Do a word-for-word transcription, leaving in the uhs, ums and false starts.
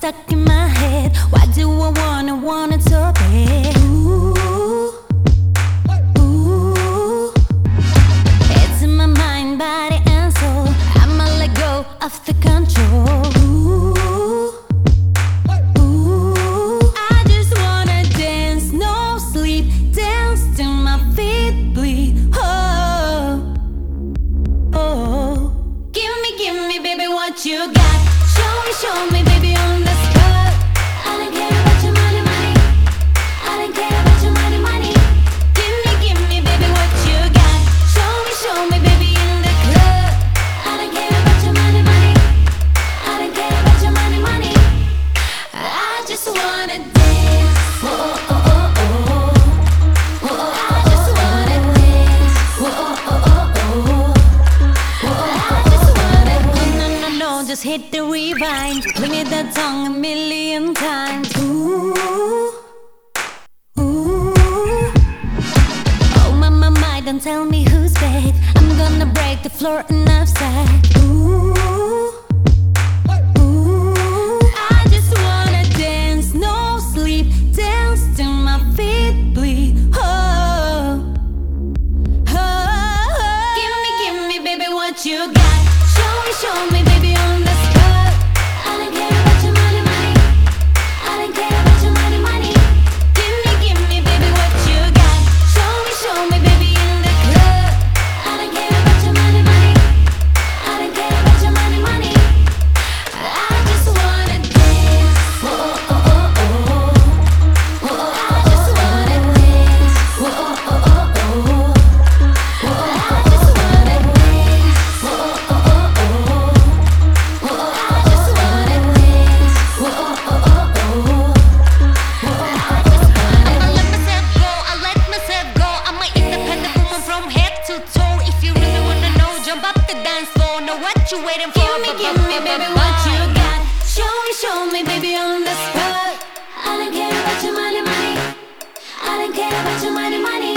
stuck in my head. Why do I wanna, want it so bad? Ooh, ooh. It's in my mind, body and soul. I'ma let go of the control. Ooh, ooh. I just wanna dance, no sleep. Dance till my feet bleed. Oh, oh. Give me, give me, baby, what you got. Show me, show me, baby, on the spot. I don't care about your money, money. I don't care about your money, money. Give me, give me, baby, what you got. Show me, show me, baby, in the club. I don't care about your money, money. I don't care about your money, money. I just wanna dance. Oh, oh, oh, oh, oh. Oh, I just wanna dance. Oh, oh, oh, oh, oh. I just wanna dance. No, no, no, just hit the rewind. Play me that song a million times. Ooh, ooh. Oh, my, my, my, don't tell me who's bad. I'm gonna break the floor and outside. Ooh, ooh. I just wanna dance, no sleep. Dance till my feet bleed. Oh, oh, oh. Give me, give me, baby, what you got. Show me, show me, baby, on the spot. I don't care about your money, money. I don't care about your money, money. Give me, give me, baby, what you got. Show me, show me, baby, in the club. I don't care about your money, money. I don't care about your money, money. I just wanna dance. Oh, oh, oh, oh, oh. Oh, I just wanna dance. Oh, oh, oh, oh, oh. Oh, I just wanna dance. Oh, oh, oh, oh, oh. Oh, I just wanna dance. Oh, oh, oh, oh, oh. I just wanna I'ma let myself go, I let myself go. I'm an independent woman from head to toe. If you really wanna know, jump up the dance floor. Know what you waiting for? Give me, give me, baby, what you got. Show me, show me, baby, on the spot. I don't care about your money, money. I don't care about your money, money.